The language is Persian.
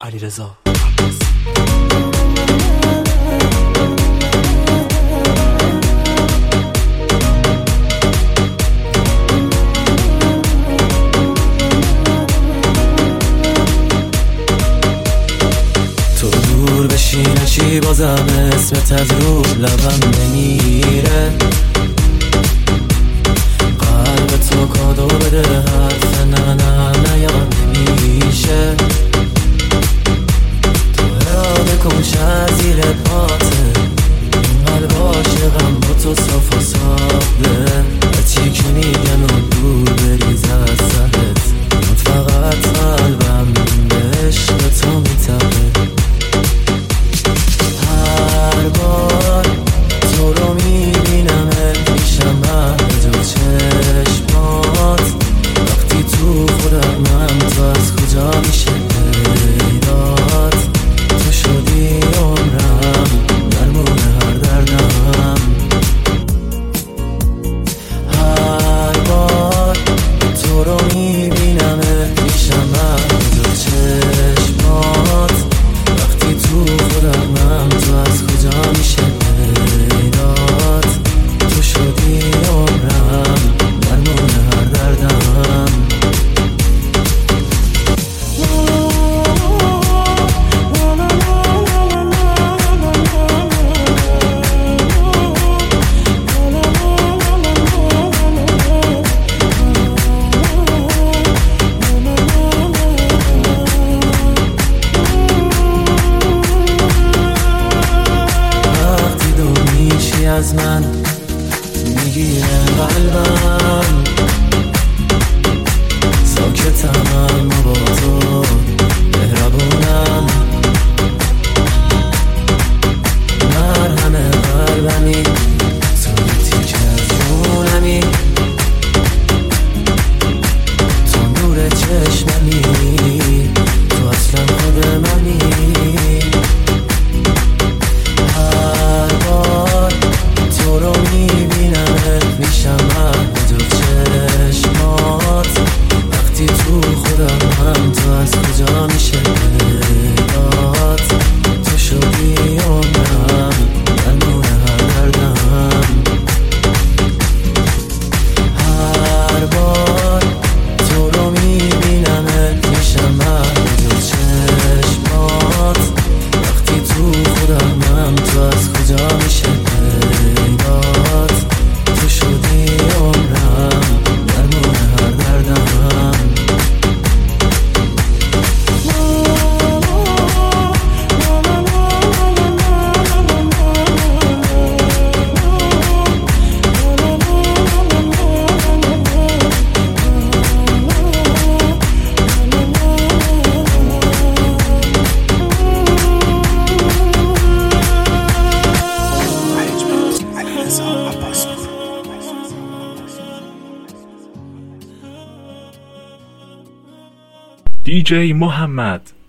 علیرضا. تو دور بشینه چی بازم اسمت از رو لبم نمیره، قلب تو کادو بده حرف نه یاد نمیشه، تو اراده کن شد زیر پاته، این قلب عاشقم با تو صاف و صافه، هرچی که میگن و دور بریز از سرت، فقط قلبم به عشق تو میتبه، هر بار تو رو میبینم پیشم محدود چشمات، وقتی تو خودم من تو از کجا میشه پیدات، تو شدی عمرم درمون هر دردم، هر بار تو رو میبینم پیشم محدود چشمات، وقتی تو خودم من تو از کجا میشه پیدات، تو شدی عمرم درمون هر دردم. وقتی دور میشی از من میگیره قلبم، ساکتم اما با تو مهربونم، مرهم قلبمی تو تیک از جونمی، تو نور چشممی، تو اصلا خود منی، هر بار تو رو میبینم میشم محدود چشمات، وقتی تو خودم هم تو از کجا میشه پیدات، تو شدی عمرم درمون هر دردم، هر بار تو رو میبینم میشم محدود چشمات، وقتی تو خودم هم تو از کجا میشه پیدات، تو شدی عمرم درمون هر دردم. DJ محمد